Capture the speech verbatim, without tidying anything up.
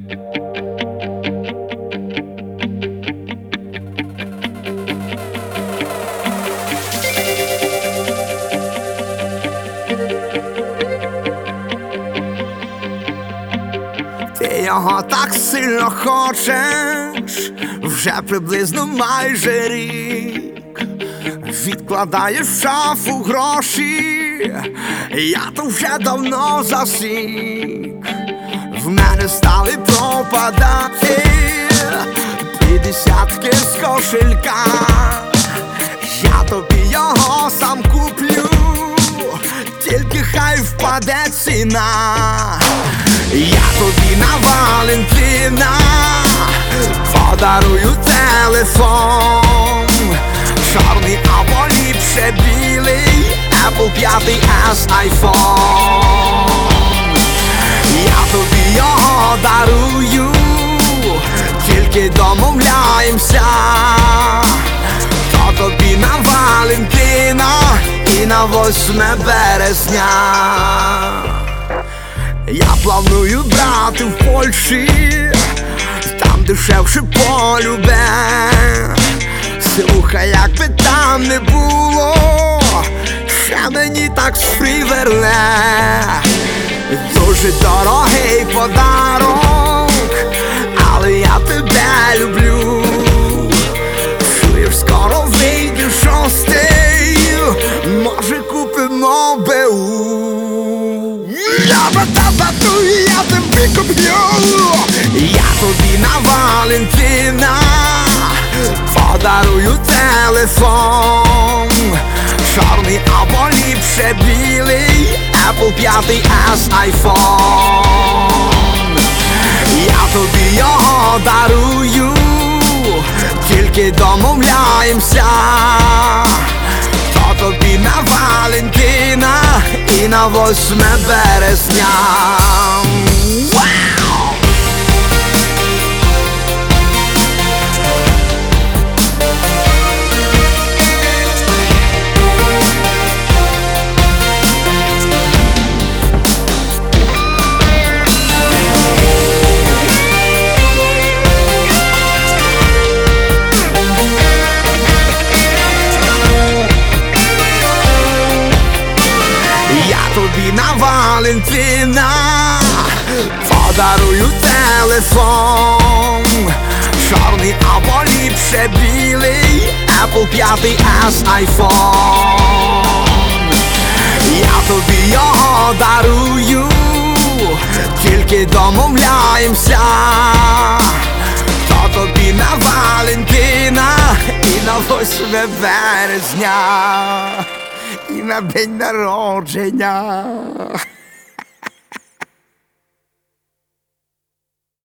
Ти його так сильно хочеш, вже приблизно майже рік. Відкладаєш в шафу гроші, я то вже давно засік. В мене стали пропадати п'ятдесятки з кошелька. Я тобі його сам куплю, тільки хай впаде ціна. Я тобі на Валентина подарую телефон, чорний або ліпше білий, Apple п'ять ес iPhone. Я тобі його дарую, тільки домовляємося, то тобі на Валентина і на восьме березня. Я планую брати в Польщі, там дешевше полюбе. Слухай, як би там не було, ще мені так сприверне. Дуже дорогий подарок, але я тебе люблю. Чуєш, скоро вийде шостий, може купимо БУ. Ляба-таба-ту, я тобі куплю. Я тобі на Валентина подарую телефон, чорний або ліпше білий, Apple п'ять ес iPhone. Я тобі його дарую, тільки домовляємося, то тобі на Валентина і на восьме березня. Тобі на Валентина подарую телефон, чорний або ліпше білий, Apple п'ять ес iPhone. Я тобі його дарую, тільки домовляємося, то тобі на Валентина і на восьме березня. І на день народження.